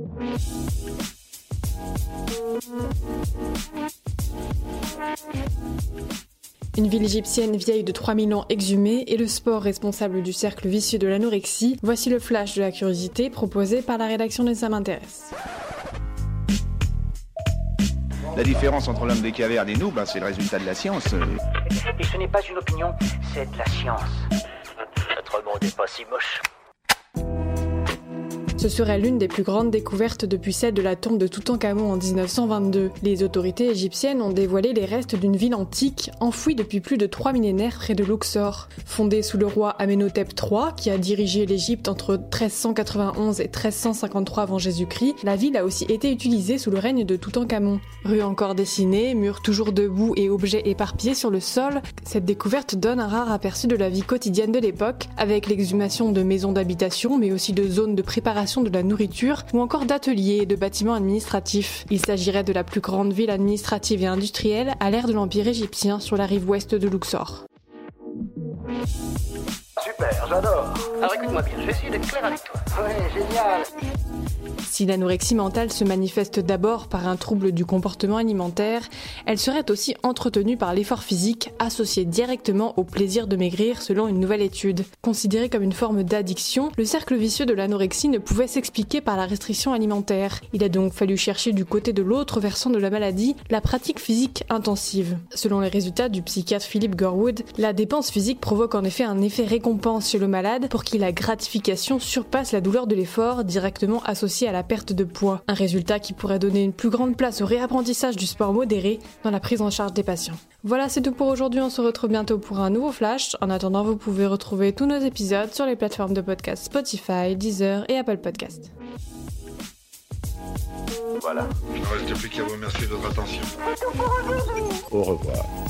Une ville égyptienne vieille de 3000 ans exhumée et le sport responsable du cercle vicieux de l'anorexie, voici le flash de la curiosité proposé par la rédaction de Ça m'intéresse. La différence entre l'homme des cavernes et nous, c'est le résultat de la science. Et ce n'est pas une opinion, c'est de la science. Notre monde n'est pas si moche. Ce serait l'une des plus grandes découvertes depuis celle de la tombe de Toutankhamon en 1922. Les autorités égyptiennes ont dévoilé les restes d'une ville antique enfouie depuis plus de 3 millénaires près de Luxor. Fondée sous le roi Amenhotep III, qui a dirigé l'Égypte entre 1391 et 1353 avant Jésus-Christ, la ville a aussi été utilisée sous le règne de Toutankhamon. Rues encore dessinées, murs toujours debout et objets éparpillés sur le sol, cette découverte donne un rare aperçu de la vie quotidienne de l'époque, avec l'exhumation de maisons d'habitation, mais aussi de zones de préparation de la nourriture ou encore d'ateliers et de bâtiments administratifs. Il s'agirait de la plus grande ville administrative et industrielle à l'ère de l'Empire égyptien sur la rive ouest de Luxor. Super, j'adore. Alors écoute-moi bien, je vais essayer d'être clair avec toi. Ouais, génial. Si l'anorexie mentale se manifeste d'abord par un trouble du comportement alimentaire, elle serait aussi entretenue par l'effort physique associé directement au plaisir de maigrir selon une nouvelle étude. Considéré comme une forme d'addiction, le cercle vicieux de l'anorexie ne pouvait s'expliquer par la restriction alimentaire. Il a donc fallu chercher du côté de l'autre versant de la maladie, la pratique physique intensive. Selon les résultats du psychiatre Philip Gorwood, la dépense physique provoque en effet un effet récompense chez le malade pour qui la gratification surpasse la douleur de l'effort directement associée à la perte de poids. Un résultat qui pourrait donner une plus grande place au réapprentissage du sport modéré dans la prise en charge des patients. Voilà, c'est tout pour aujourd'hui, on se retrouve bientôt pour un nouveau flash. En attendant, vous pouvez retrouver tous nos épisodes sur les plateformes de podcast Spotify, Deezer et Apple Podcast. Voilà. Il ne reste plus qu'à vous remercier de votre attention. Au revoir.